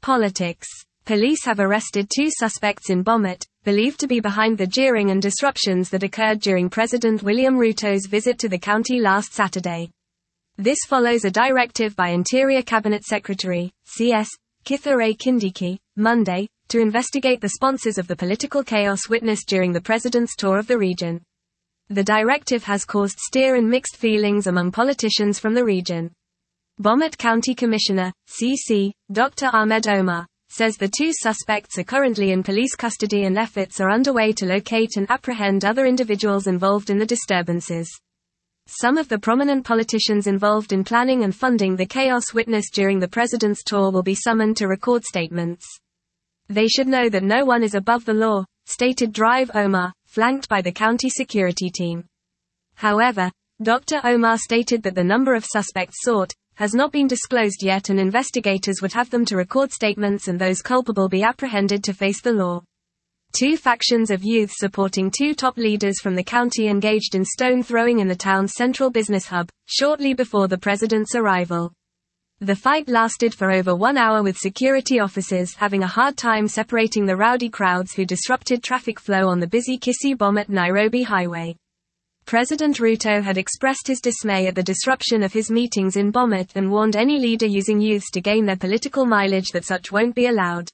Politics. Police have arrested 2 suspects in Bomet, believed to be behind the jeering and disruptions that occurred during President William Ruto's visit to the county last Saturday. This follows a directive by Interior Cabinet Secretary, CS, Kithure Kindiki, Monday, to investigate the sponsors of the political chaos witnessed during the president's tour of the region. The directive has caused stir and mixed feelings among politicians from the region. Bomet County Commissioner, CC, Dr. Ahmed Omar, says the 2 suspects are currently in police custody and efforts are underway to locate and apprehend other individuals involved in the disturbances. Some of the prominent politicians involved in planning and funding the chaos witnessed during the president's tour will be summoned to record statements. They should know that no one is above the law, stated Drive Omar, flanked by the county security team. However, Dr. Omar stated that the number of suspects sought has not been disclosed yet and investigators would have them to record statements and those culpable be apprehended to face the law. 2 factions of youth supporting 2 top leaders from the county engaged in stone throwing in the town's central business hub, shortly before the president's arrival. The fight lasted for over 1 hour with security officers having a hard time separating the rowdy crowds who disrupted traffic flow on the busy Kisii-Bomet-Nairobi highway. President Ruto had expressed his dismay at the disruption of his meetings in Bomet and warned any leader using youths to gain their political mileage that such won't be allowed.